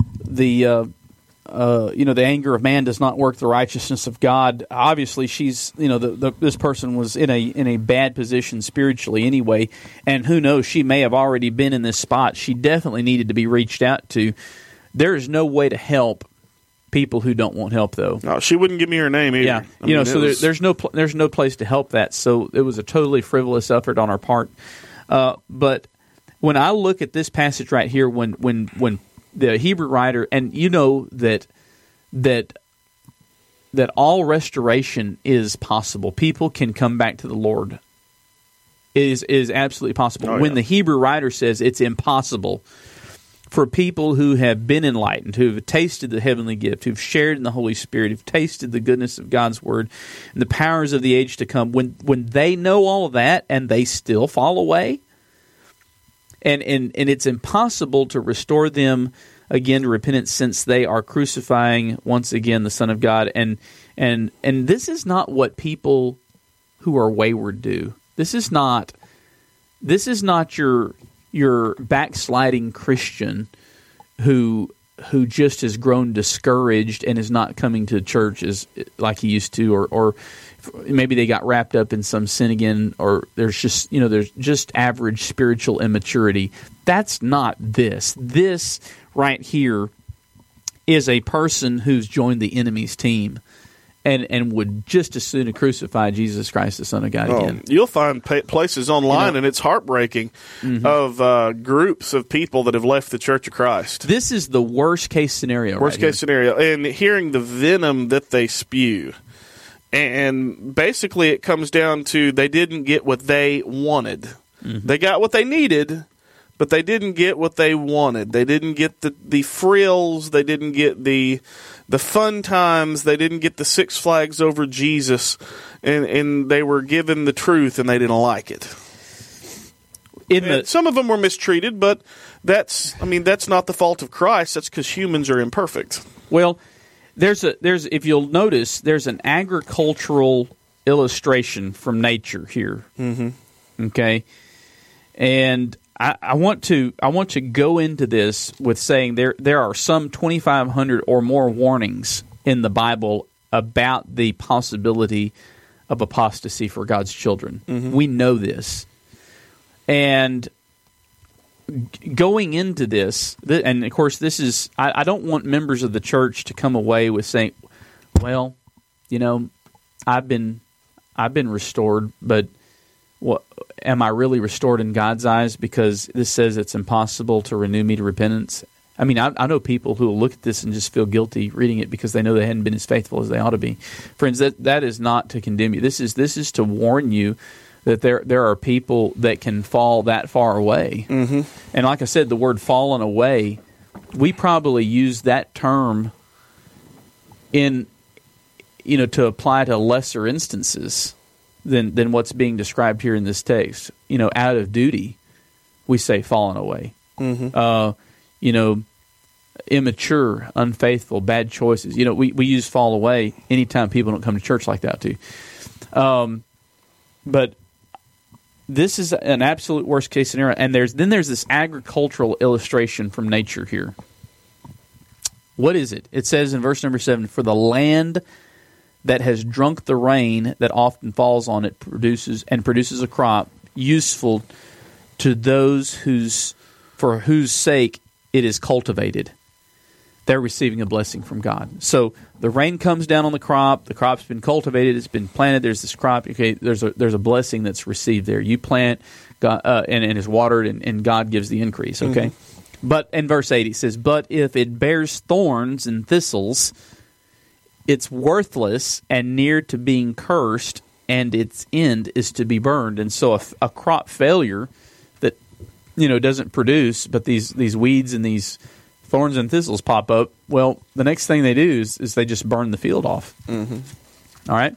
A: anger of man does not work the righteousness of God. Obviously, she's, this person was in a bad position spiritually anyway, and who knows, she may have already been in this spot. She definitely needed to be reached out to. There is no way to help people who don't want help, though.
B: No, she wouldn't give me her name either.
A: Yeah, there's no place to help that. So it was a totally frivolous effort on our part. But when I look at this passage right here, when the Hebrew writer, and that all restoration is possible. People can come back to the Lord. It is absolutely possible. When the Hebrew writer says it's impossible for people who have been enlightened, who have tasted the heavenly gift, who've shared in the Holy Spirit, who've tasted the goodness of God's Word and the powers of the age to come, when they know all of that and they still fall away, and it's impossible to restore them again to repentance, since they are crucifying once again the Son of God. And this is not what people who are wayward do. This is not your backsliding Christian who just has grown discouraged and is not coming to church like he used to, or maybe they got wrapped up in some sin again, or there's just average spiritual immaturity. That's not this. This right here is a person who's joined the enemy's team and would just as soon crucify Jesus Christ, the Son of God, again.
B: You'll find places online, and it's heartbreaking, of groups of people that have left the Church of Christ.
A: This is the worst case scenario.
B: Worst case scenario. And hearing the venom that they spew. And basically it comes down to they didn't get what they wanted. They got what they needed, but they didn't get what they wanted. They didn't get the frills. They didn't get the fun times. They didn't get the Six Flags over Jesus. And they were given the truth, and they didn't like it. Some of them were mistreated, but that's not the fault of Christ. That's because humans are imperfect.
A: Well, there's if you'll notice, there's an agricultural illustration from nature here. Okay, and I want to go into this with saying there are some 2,500 or more warnings in the Bible about the possibility of apostasy for God's children.
B: Mm-hmm.
A: We know this. And going into this, and of course this is, I don't want members of the church to come away with saying, well, I've been restored, but what, am I really restored in God's eyes because this says it's impossible to renew me to repentance? I mean, I know people who will look at this and just feel guilty reading it because they know they hadn't been as faithful as they ought to be. Friends, that is not to condemn you. This is to warn you that there are people that can fall that far away.
B: Mm-hmm.
A: And like I said, the word fallen away, we probably use that term to apply to lesser instances than what's being described here in this text. Out of duty, we say fallen away.
B: Mm-hmm.
A: Immature, unfaithful, bad choices. We use fall away anytime people don't come to church like that too. But this is an absolute worst case scenario. And there's this agricultural illustration from nature here. What is it? It says in verse number 7, for the land that has drunk the rain that often falls on it produces a crop useful to those for whose sake it is cultivated. They're receiving a blessing from God. So the rain comes down on the crop's been cultivated, it's been planted, there's this crop, okay, there's a blessing that's received there. You plant, God, and is watered, and God gives the increase, okay? Mm-hmm. But in verse 8 it says, but if it bears thorns and thistles, it's worthless and near to being cursed, and its end is to be burned. And so a crop failure that doesn't produce, but these weeds and these thorns and thistles pop up, well, the next thing they do is they just burn the field off.
B: Mm-hmm.
A: All right?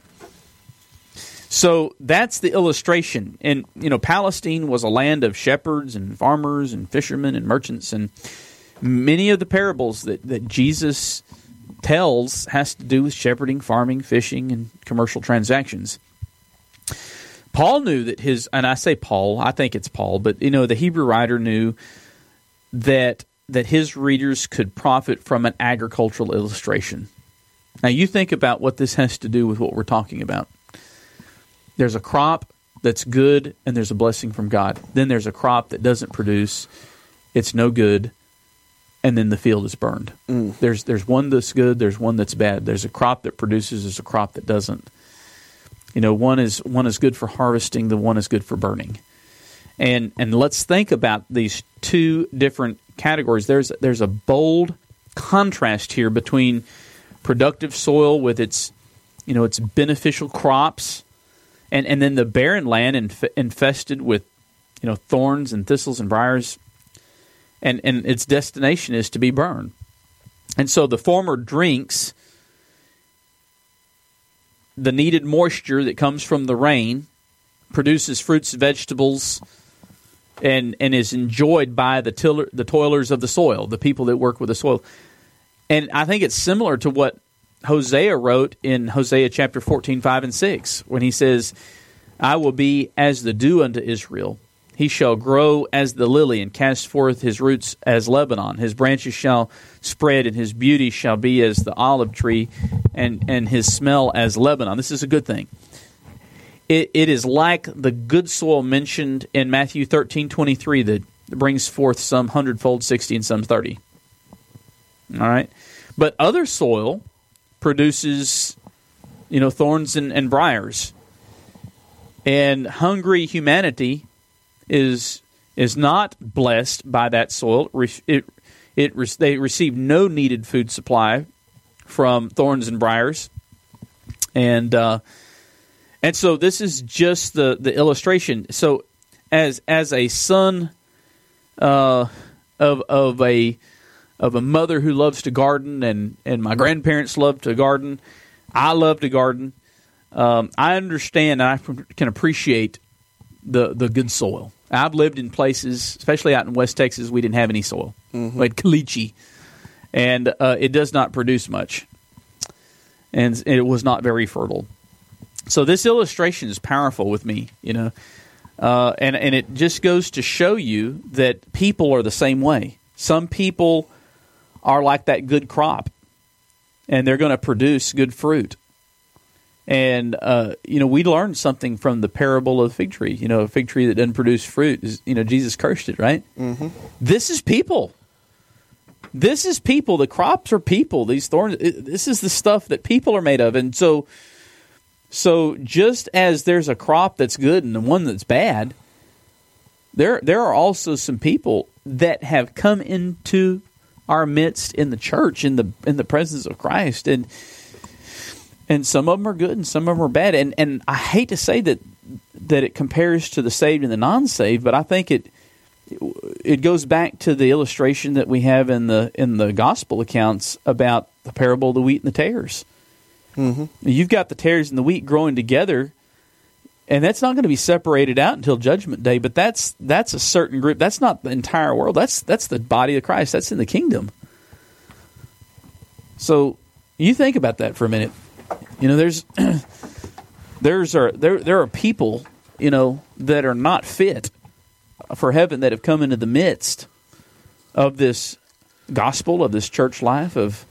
A: So that's the illustration. And, Palestine was a land of shepherds and farmers and fishermen and merchants, and many of the parables that Jesus tells has to do with shepherding, farming, fishing, and commercial transactions. Paul knew that and I say Paul, I think it's Paul, but the Hebrew writer knew that his readers could profit from an agricultural illustration. Now you think about what this has to do with what we're talking about. There's a crop that's good and there's a blessing from God. Then there's a crop that doesn't produce, it's no good, and then the field is burned.
B: Mm.
A: There's one that's good, there's one that's bad. There's a crop that produces, there's a crop that doesn't. One is good for harvesting, the one is good for burning. And let's think about these two different categories. There's a bold contrast here between productive soil with its beneficial crops, and then the barren land infested with thorns and thistles and briars, and its destination is to be burned. And so the farmer drinks the needed moisture that comes from the rain, produces fruits and vegetables, and is enjoyed by the toilers of the soil, the people that work with the soil. And I think it's similar to what Hosea wrote in Hosea chapter 14, 5 and 6, when he says, I will be as the dew unto Israel. He shall grow as the lily and cast forth his roots as Lebanon. His branches shall spread, and his beauty shall be as the olive tree, and his smell as Lebanon. This is a good thing. It is like the good soil mentioned in Matthew 13:23 that brings forth some 100-fold, 60, and some 30. All right? But other soil produces, thorns and briars. And hungry humanity is not blessed by that soil. They receive no needed food supply from thorns and briars. And so this is just the illustration. So as a son of a mother who loves to garden, and my grandparents love to garden, I love to garden. I understand and I can appreciate the good soil. I've lived in places, especially out in West Texas, we didn't have any soil. Mm-hmm. We had caliche, and it does not produce much, and it was not very fertile. So this illustration is powerful with me, and it just goes to show you that people are the same way. Some people are like that good crop, and they're going to produce good fruit. And, we learned something from the parable of the fig tree. A fig tree that doesn't produce fruit, Jesus cursed it, right? Mm-hmm. This is people. This is people. The crops are people. These thorns, this is the stuff that people are made of. And so just as there's a crop that's good and the one that's bad, there are also some people that have come into our midst in the church, in the presence of Christ, and some of them are good and some of them are bad. And I hate to say that it compares to the saved and the non-saved, but I think it goes back to the illustration that we have in the gospel accounts about the parable of the wheat and the tares. Mm-hmm. You've got the tares and the wheat growing together, and that's not going to be separated out until Judgment Day. But that's a certain group. That's not the entire world. That's the body of Christ. That's in the kingdom. So you think about that for a minute. There are people that are not fit for heaven that have come into the midst of this gospel, of this church life, of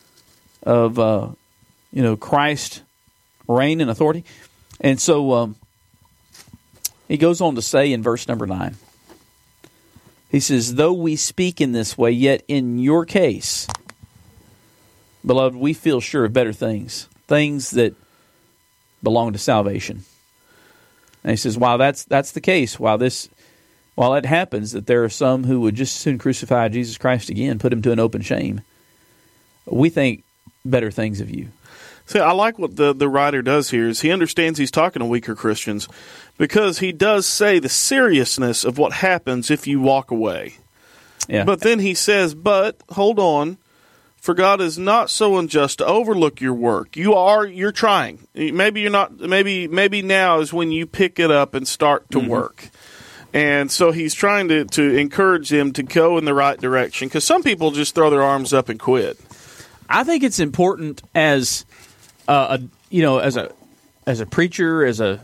A: Christ reign and authority. And so he goes on to say in verse number 9, he says, though we speak in this way, yet in your case, beloved, we feel sure of better things that belong to salvation. And he says, while that's the case, while it happens that there are some who would just as soon crucify Jesus Christ again, put him to an open shame, we think better things of you.
B: See, I like what the writer does here is he understands he's talking to weaker Christians because he does say the seriousness of what happens if you walk away.
A: Yeah.
B: But then he says, but hold on, for God is not so unjust to overlook your work. You're trying. Maybe you're not. Maybe now is when you pick it up and start to work. And so he's trying to encourage them to go in the right direction because some people just throw their arms up and quit.
A: I think it's important as a preacher, as a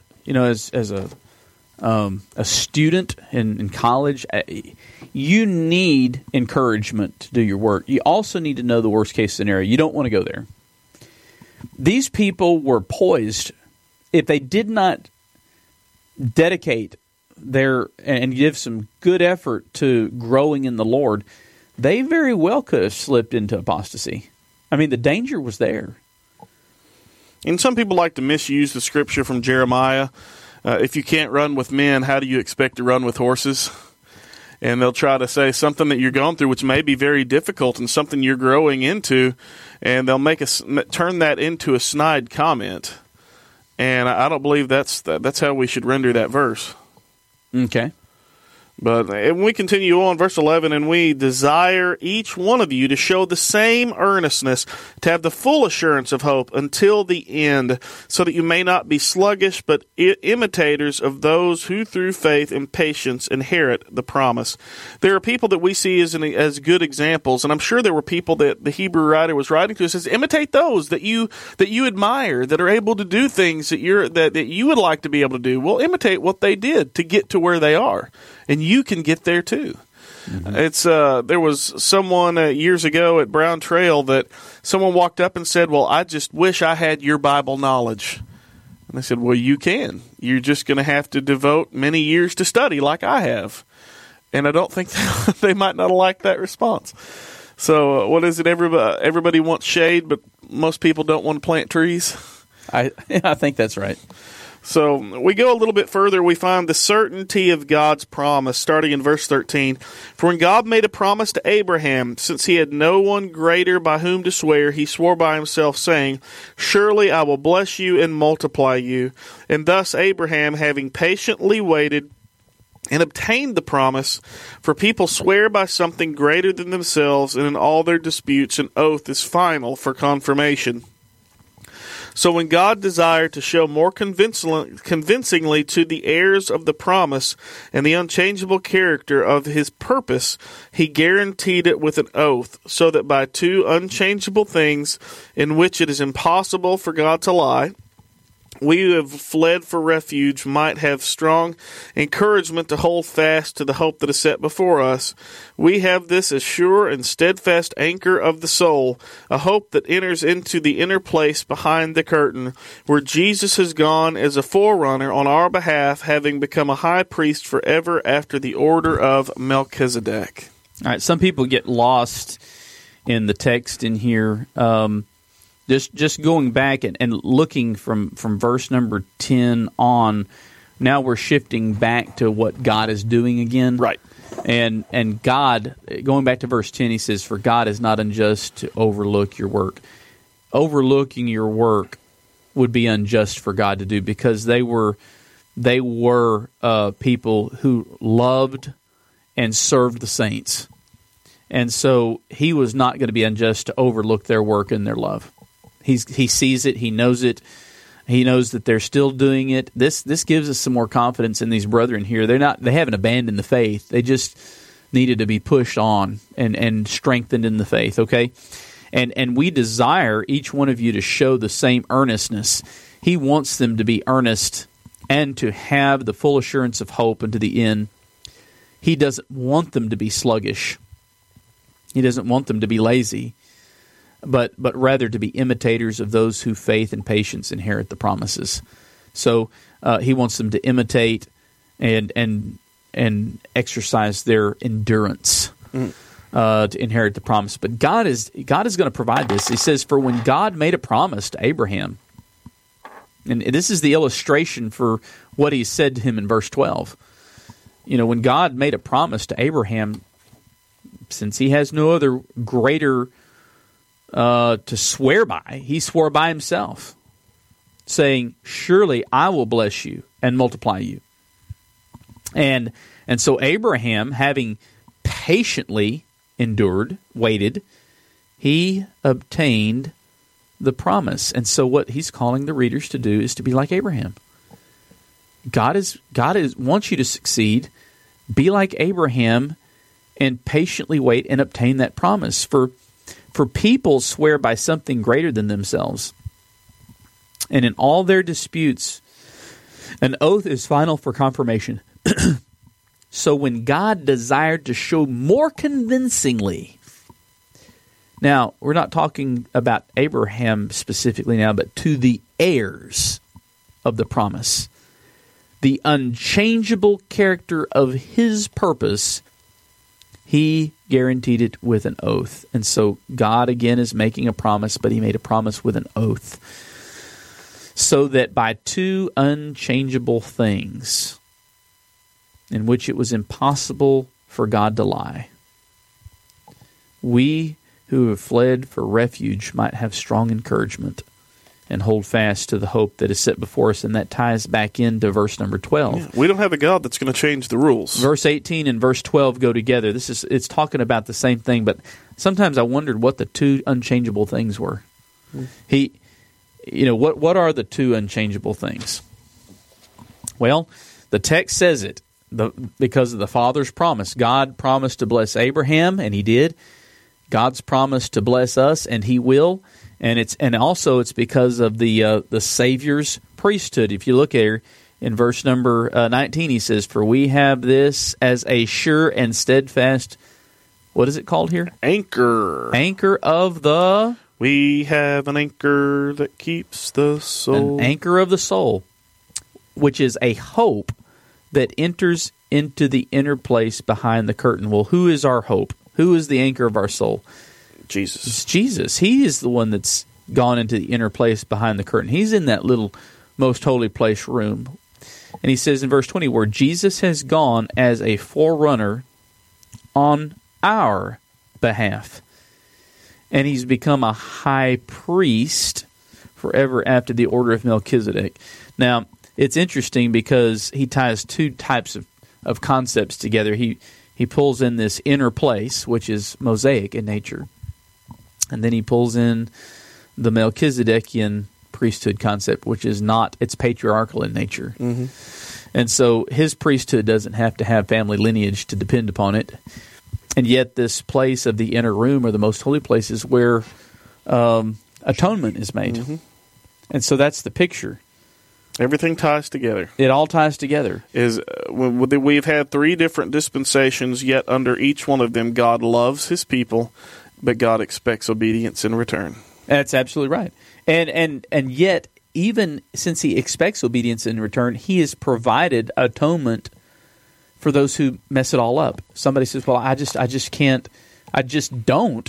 A: student in college, you need encouragement to do your work. You also need to know the worst case scenario. You don't want to go there. These people were poised. If they did not dedicate and give some good effort to growing in the Lord, they very well could have slipped into apostasy. I mean, the danger was there.
B: And some people like to misuse the scripture from Jeremiah. If you can't run with men, how do you expect to run with horses? And they'll try to say something that you're going through, which may be very difficult and something you're growing into, and they'll turn that into a snide comment. And I don't believe that's how we should render that verse.
A: Okay.
B: But when we continue on, verse 11, and we desire each one of you to show the same earnestness, to have the full assurance of hope until the end, so that you may not be sluggish, but imitators of those who through faith and patience inherit the promise. There are people that we see as good examples, and I'm sure there were people that the Hebrew writer was writing to. It says, imitate those that you admire, that are able to do things that you would like to be able to do. Well, imitate what they did to get to where they are. And you can get there too. Mm-hmm. There was someone years ago at Brown Trail that someone walked up and said, well, I just wish I had your Bible knowledge. And I said, well, you can. You're just going to have to devote many years to study like I have. And I don't think they might not like that response. So what is it? Everybody wants shade, but most people don't want to plant trees.
A: I think that's right.
B: So we go a little bit further, we find the certainty of God's promise, starting in verse 13. For when God made a promise to Abraham, since he had no one greater by whom to swear, he swore by himself, saying, surely I will bless you and multiply you. And thus Abraham, having patiently waited, and obtained the promise, for people swear by something greater than themselves, and in all their disputes an oath is final for confirmation. So when God desired to show more convincingly to the heirs of the promise and the unchangeable character of his purpose, he guaranteed it with an oath, so that by two unchangeable things in which it is impossible for God to lie, we who have fled for refuge might have strong encouragement to hold fast to the hope that is set before us. We have this as sure and steadfast anchor of the soul, a hope that enters into the inner place behind the curtain, where Jesus has gone as a forerunner on our behalf, having become a high priest forever after the order of Melchizedek.
A: All right, some people get lost in the text in here. Just going back and looking from verse number 10 on, now we're shifting back to what God is doing again.
B: Right.
A: And God, going back to verse 10, he says, "For God is not unjust to overlook your work." Overlooking your work would be unjust for God to do, because they were people who loved and served the saints. And so he was not going to be unjust to overlook their work and their love. He sees it. He knows it. He knows that they're still doing it. This gives us some more confidence in these brethren here. They haven't abandoned the faith. They just needed to be pushed on and strengthened in the faith, okay? And we desire each one of you to show the same earnestness. He wants them to be earnest and to have the full assurance of hope unto the end. He doesn't want them to be sluggish. He doesn't want them to be lazy, but rather to be imitators of those who faith and patience inherit the promises. So he wants them to imitate and exercise their endurance to inherit the promise. But God is going to provide this. He says, "For when God made a promise to Abraham," and this is the illustration for what he said to him in verse 12. You know, when God made a promise to Abraham, since he has no other greater to swear by, he swore by himself, saying, "Surely I will bless you and multiply you." And so Abraham, having patiently endured, waited, he obtained the promise. And so what he's calling the readers to do is to be like Abraham. God wants you to succeed. Be like Abraham and patiently wait and obtain that promise. For people swear by something greater than themselves. And in all their disputes, an oath is final for confirmation. So when God desired to show more convincingly, now we're not talking about Abraham specifically now, but to the heirs of the promise, the unchangeable character of his purpose, he guaranteed it with an oath. And so God again is making a promise, but he made a promise with an oath. So that by two unchangeable things, in which it was impossible for God to lie, we who have fled for refuge might have strong encouragement and hold fast to the hope that is set before us. And that ties back into verse number 12.
B: Yeah, we don't have a God that's going to change the rules.
A: Verse 18 and verse 12 go together. It's talking about the same thing, but sometimes I wondered what the two unchangeable things were. What are the two unchangeable things? Well, the text says it because of the Father's promise. God promised to bless Abraham, and he did. God's promised to bless us, and he will. And also it's because of the Savior's priesthood. If you look here in verse number 19, he says, "For we have this as a sure and steadfast," what is it called here?
B: Anchor.
A: Anchor of the...
B: We have an anchor that keeps the soul.
A: An anchor of the soul, which is a hope that enters into the inner place behind the curtain. Well, who is our hope? Who is the anchor of our soul?
B: Jesus.
A: It's Jesus. He is the one that's gone into the inner place behind the curtain. He's in that little most holy place room. And he says in verse 20, where Jesus has gone as a forerunner on our behalf. And he's become a high priest forever after the order of Melchizedek. Now, it's interesting because he ties two types of concepts together. He pulls in this inner place, which is Mosaic in nature. And then he pulls in the Melchizedekian priesthood concept, which is not, it's patriarchal in nature. Mm-hmm. And so his priesthood doesn't have to have family lineage to depend upon it. And yet this place of the inner room, or the most holy place, is where atonement is made. Mm-hmm. And so that's the picture.
B: Everything ties together.
A: It all ties together.
B: We've had 3 different dispensations, yet under each one of them, God loves His people, but God expects obedience in return.
A: That's absolutely right. And yet, even since He expects obedience in return, He has provided atonement for those who mess it all up. Somebody says, "Well, I just can't. I just don't.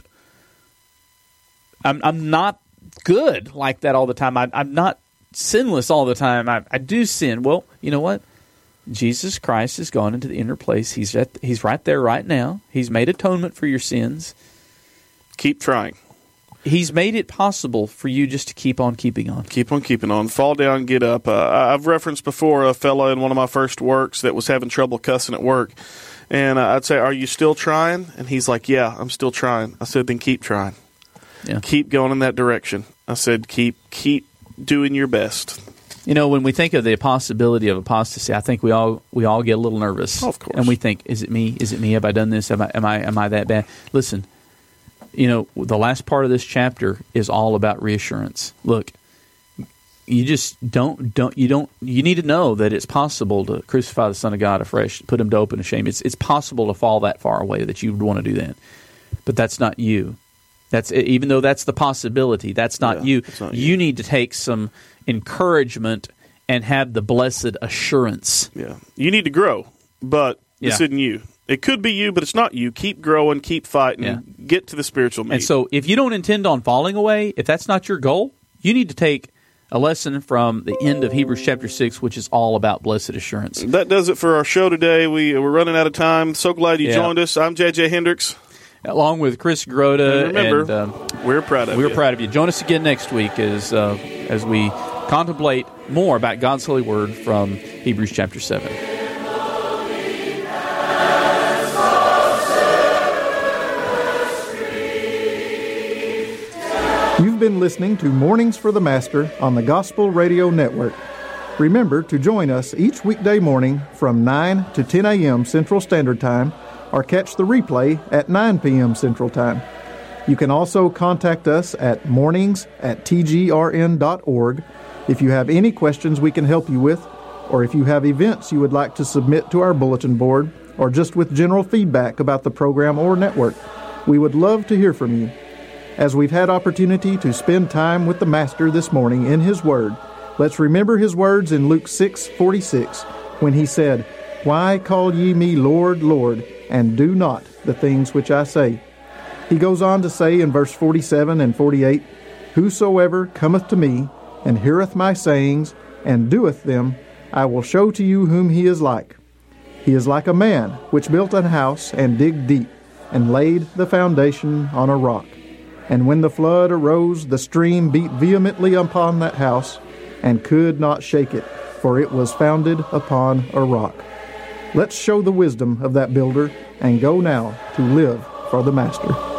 A: I'm not good like that all the time. I'm not sinless all the time. I do sin." Well, you know what? Jesus Christ has gone into the inner place. He's right there right now. He's made atonement for your sins.
B: Keep trying.
A: He's made it possible for you just to keep on keeping on.
B: Keep on keeping on. Fall down, get up. I've referenced before a fellow in one of my first works that was having trouble cussing at work. And I'd say, "Are you still trying?" And he's like, "Yeah, I'm still trying." I said, "Then keep trying.
A: Yeah.
B: Keep going in that direction." I said, keep doing your best.
A: You know, when we think of the possibility of apostasy, I think we all get a little nervous.
B: Oh, of course.
A: And we think, is it me? Is it me? Have I done this? Am I that bad? Listen, you know, the last part of this chapter is all about reassurance. Look, you just you need to know that it's possible to crucify the Son of God afresh, put Him to open to shame. It's possible to fall that far away that you would want to do that. But that's not you. Even though that's the possibility, that's not you.
B: Not
A: you need to take some encouragement and have the blessed assurance.
B: Yeah, you need to grow, but this isn't you. It could be you, but it's not you. Keep growing, keep fighting, get to the spiritual meat.
A: And so if you don't intend on falling away, if that's not your goal, you need to take a lesson from the end of Hebrews chapter 6, which is all about blessed assurance.
B: That does it for our show today. We're running out of time. So glad you joined us. I'm J.J. Hendricks.
A: Along with Chris Grota.
B: And remember, we're proud of you.
A: We're proud of you. Join us again next week as we contemplate more about God's holy word from Hebrews chapter 7.
C: You've been listening to Mornings for the Master on the Gospel Radio Network. Remember to join us each weekday morning from 9 to 10 a.m. Central Standard Time, or catch the replay at 9 p.m. Central Time. You can also contact us at mornings@tgrn.org if you have any questions we can help you with, or if you have events you would like to submit to our bulletin board, or just with general feedback about the program or network. We would love to hear from you. As we've had opportunity to spend time with the Master this morning in His Word, let's remember His words in Luke 6:46 when He said, "Why call ye me Lord, Lord, and do not the things which I say?" He goes on to say in verse 47 and 48, "Whosoever cometh to me, and heareth my sayings, and doeth them, I will show to you whom he is like. He is like a man which built an house, and digged deep, and laid the foundation on a rock. And when the flood arose, the stream beat vehemently upon that house, and could not shake it, for it was founded upon a rock." Let's show the wisdom of that builder and go now to live for the Master.